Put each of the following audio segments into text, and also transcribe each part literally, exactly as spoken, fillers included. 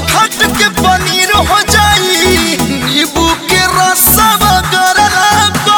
खट के पनीर हो जाई नींबू के रसवा गरला को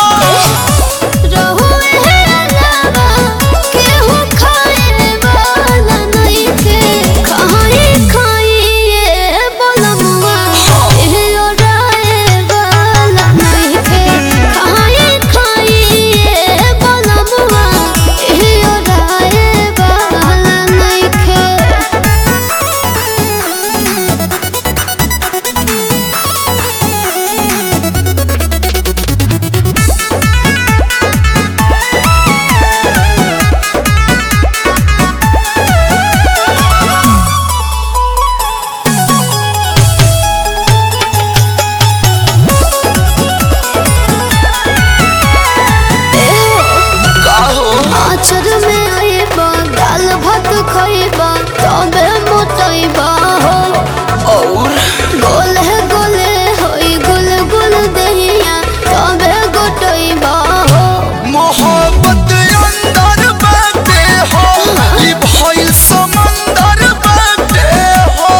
आचर में आएबा दाल भात खाएबा तबे मोटाइबा हो और गोले गोले होई गुल गुल दहिया तबे गोटाइबा हो मोहब्बत अंदर बाटे हो ई भइल समंदर बाटे हो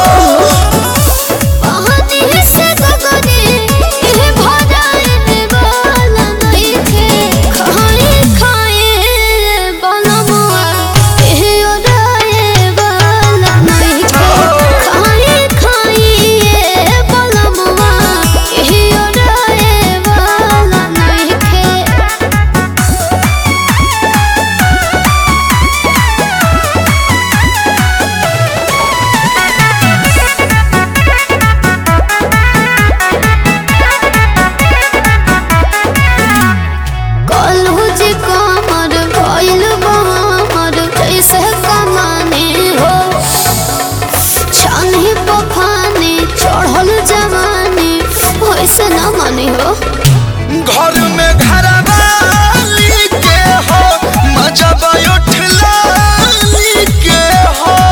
पानी से गगने ये भराए वाला नहीं थे खाए खाए बनमुआ ये ओराए वाला नहीं थे खाए खाए बनमुआ ये ओराए वाला नहीं थे कलहु जे कमर भइल बहमर जैसे कमाने हो छानी पफाने चढ़ल जवानी वैसे न माने हो घर में घरवाली के हो मजा उठला के हो